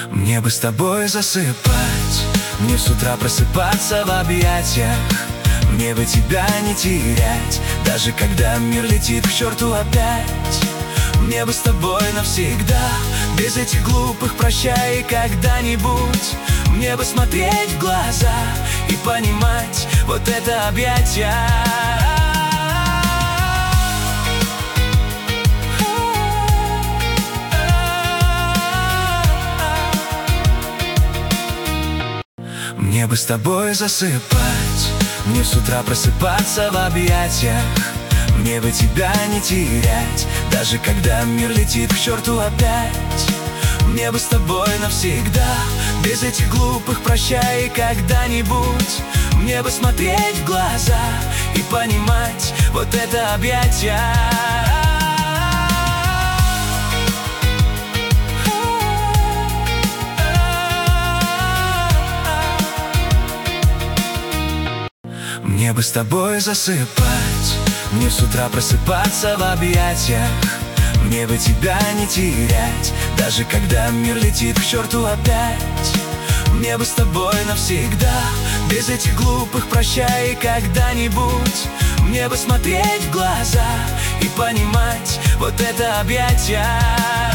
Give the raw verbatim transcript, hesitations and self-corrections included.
Мне бы с тобой засыпать, мне с утра просыпаться в объятиях. Мне бы тебя не терять, даже когда мир летит к черту опять. Мне бы с тобой навсегда, без этих глупых прощай и когда-нибудь. Мне бы смотреть в глаза и понимать вот это объятие. Мне бы с тобой засыпать, мне с утра просыпаться в объятиях. Мне бы тебя не терять, даже когда мир летит к черту опять. Мне бы с тобой навсегда, без этих глупых прощай и когда-нибудь. Мне бы смотреть в глаза и понимать вот это объятие. Мне бы с тобой засыпать, мне с утра просыпаться в объятиях. Мне бы тебя не терять, даже когда мир летит к черту опять. Мне бы с тобой навсегда, без этих глупых прощай и когда-нибудь. Мне бы смотреть в глаза и понимать вот это объятие.